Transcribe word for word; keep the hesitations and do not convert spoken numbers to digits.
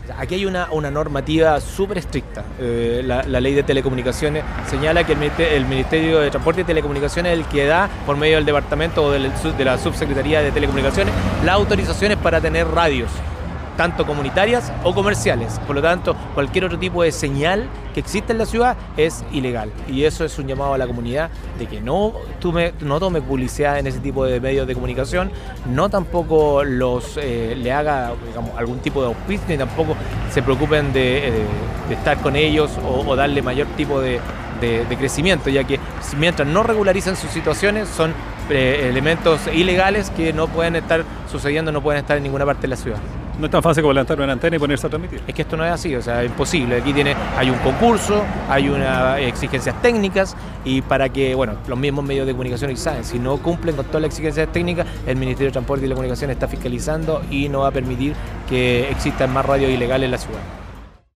Aquí hay una, una normativa súper estricta. Eh, la, la ley de telecomunicaciones señala que el Ministerio, el Ministerio de Transporte y Telecomunicaciones es el que da, por medio del departamento o del, de la Subsecretaría de Telecomunicaciones, las autorizaciones para tener radios, tanto comunitarias o comerciales. Por lo tanto, cualquier otro tipo de señal que existe en la ciudad es ilegal. Y eso es un llamado a la comunidad de que no tome, no tome publicidad en ese tipo de medios de comunicación, no tampoco los eh, le haga, digamos, algún tipo de auspicio, ni tampoco se preocupen de, eh, de estar con ellos o, o darle mayor tipo de, de, de crecimiento, ya que mientras no regularicen sus situaciones son eh, elementos ilegales que no pueden estar sucediendo, no pueden estar en ninguna parte de la ciudad. No es tan fácil como levantar una antena y ponerse a transmitir. Es que esto no es así, o sea, es imposible. Aquí tiene, hay un concurso, hay unas exigencias técnicas y para que, bueno, los mismos medios de comunicación y saben, si no cumplen con todas las exigencias técnicas, el Ministerio de Transporte y Telecomunicaciones está fiscalizando y no va a permitir que existan más radios ilegales en la ciudad.